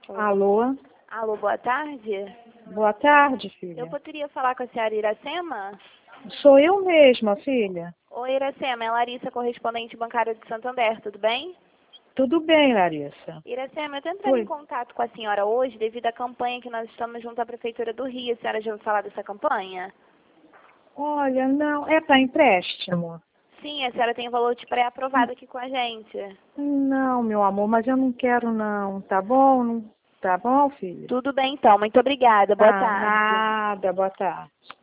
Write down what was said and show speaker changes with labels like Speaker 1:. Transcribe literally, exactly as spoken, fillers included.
Speaker 1: Alô?
Speaker 2: Alô, boa tarde.
Speaker 1: Boa tarde, filha.
Speaker 2: Eu poderia falar com a senhora Iracema?
Speaker 1: Sou eu mesma, filha.
Speaker 2: Oi, Iracema, é Larissa, correspondente bancária de Santander, tudo bem?
Speaker 1: Tudo bem, Larissa.
Speaker 2: Iracema, eu tô entrando
Speaker 1: Oi.
Speaker 2: em contato com a senhora hoje devido à campanha que nós estamos junto à Prefeitura do Rio. A senhora já ouviu falar dessa campanha?
Speaker 1: Olha, não, é para empréstimo?
Speaker 2: Sim, a senhora tem o valor de pré-aprovado aqui com a gente.
Speaker 1: Não, meu amor, mas eu não quero não, tá bom? Não- Tá bom, filha?
Speaker 2: Tudo bem, então. Muito obrigada. Boa
Speaker 1: Tá,
Speaker 2: tarde.
Speaker 1: nada, boa tarde.